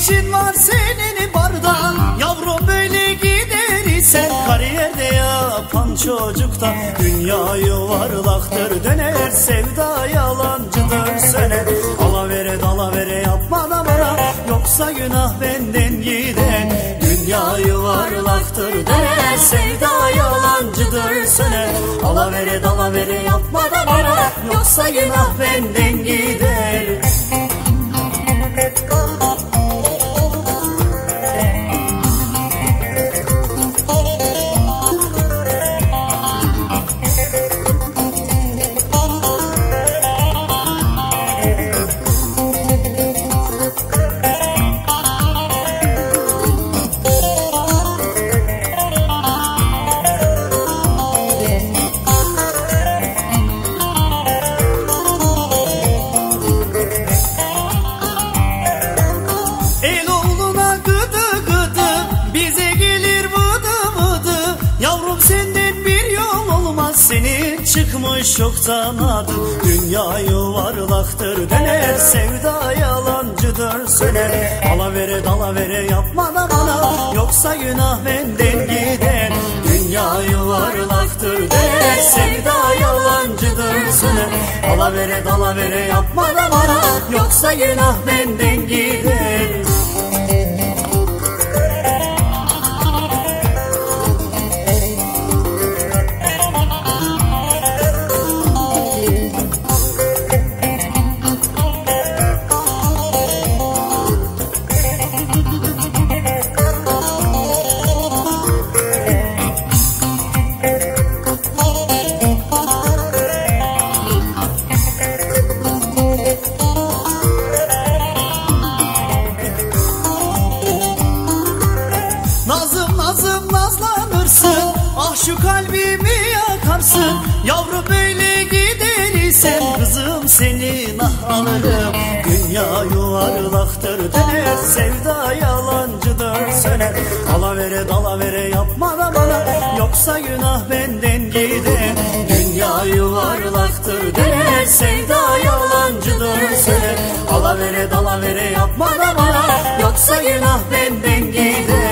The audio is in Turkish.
işin var senin barda, yavrum böyle gidersen kariyerde yapan çocukta. Dünya yuvarlaktır döner, sevda yalancıdır söner. Alavere dalavere yapma da bana, yoksa günah benden giden. Dünya yuvarlaktır döner, sevda yalancıdır söner. Alavere dalavere yapma da bana, yoksa günah benden gider. Senin çıkmış çoktan adı. Dünya yuvarlaktır döner, sevda yalancıdır söner. Alavere dalavere yapma da bana, yoksa günah benden gider. Dünya yuvarlaktır döner, sevda yalancıdır söner. Alavere dalavere yapma da bana, yoksa günah benden gider. Nazım nazım nazlanırsın, ah şu kalbimi yakarsın. Yavru böyle gidersen kızım senin ah alırım. Dünya yuvarlaktır döner, sevda yalancıdır söner. Alavere dalavere yapma da bana, yoksa günah benden gider. Dünya yuvarlaktır döner, sevda yalancıdır söner. Alavere dalavere yapma da bana, yoksa günah benden gider.